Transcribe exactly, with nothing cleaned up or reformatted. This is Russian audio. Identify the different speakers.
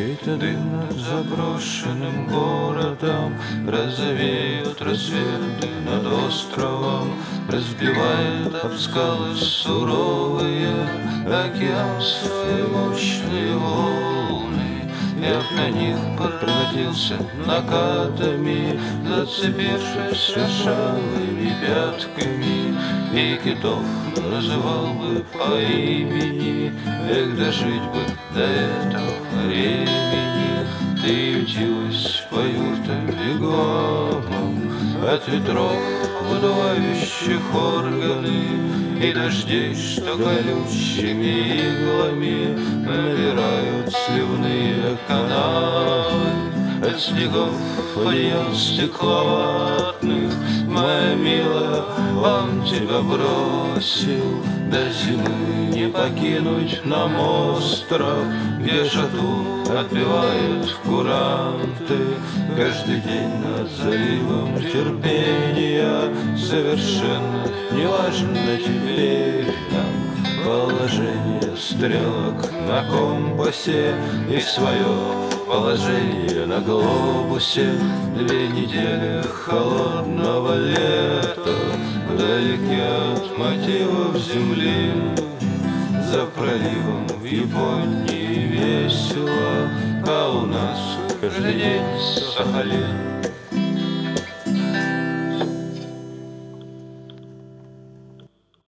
Speaker 1: Чей-то дым над заброшенным городом розовеют рассветы над островом, разбивает об скалы суровые океанские мощные волны. Я на них прокатился накатами, зацепившись шершавыми пятками, и китов называл бы по имени. Эх, дожить бы до этого времени. Ты ютилась по юртам вигвамам от ветров, выдувающих органы, и дождей, что колючими иглами набирают сливные канавы. От снегов одеял стекловатных, моя милая, он тебя бросил. До зимы не покинуть нам остров, где шату отбивают куранты. Каждый день над заливом терпения совершенно неважно теперь нам положение стрелок на компасе и свое положение на глобусе. Две недели холодного лета вдалеке от мотивов земли. За проливом в Японии весело, а у нас каждый день Сахалин.